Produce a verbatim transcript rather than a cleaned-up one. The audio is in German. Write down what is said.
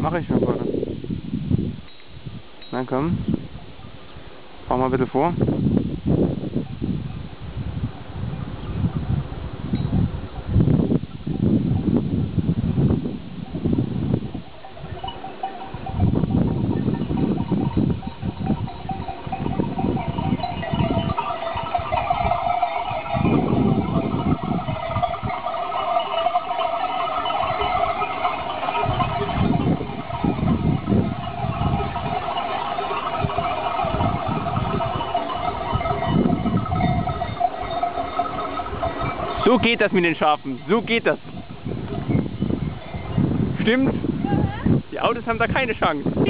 Mach ich, mein Bruder. Na komm. Fahr mal ein bisschen vor. So geht das mit den Schafen, so geht das. Stimmt's? Die Autos haben da keine Chance.